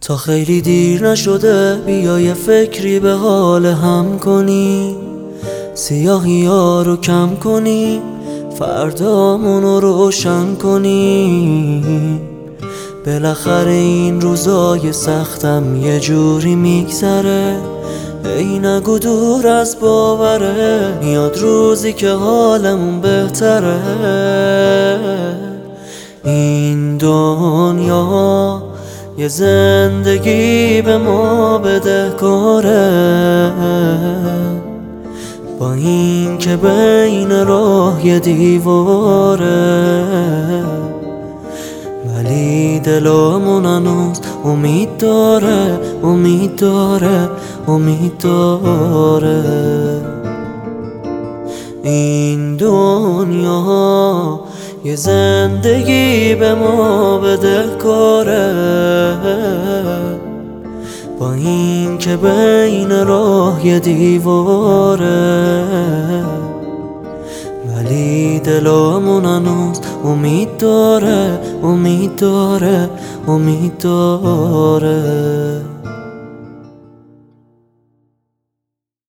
تا خیلی دیر نشده بیا یه فکری به حال هم کنی، سیاهی ها رو کم کنی، فردامونو روشن کنی. بالاخره این روزای سختم یه جوری میگذره، ای نگو دور از باوره، میاد روزی که حالمون بهتره. این دنیا یه زندگی به ما بدهکاره، با این که بین راه یه دیواره، ولی دلمون هنوز امید داره، امید داره، امید داره. این دنیا یه زندگی به ما بدهکاره، با این که بین راه یه دیواره، ولی دلمون هنوز امید داره، امید داره، امید داره.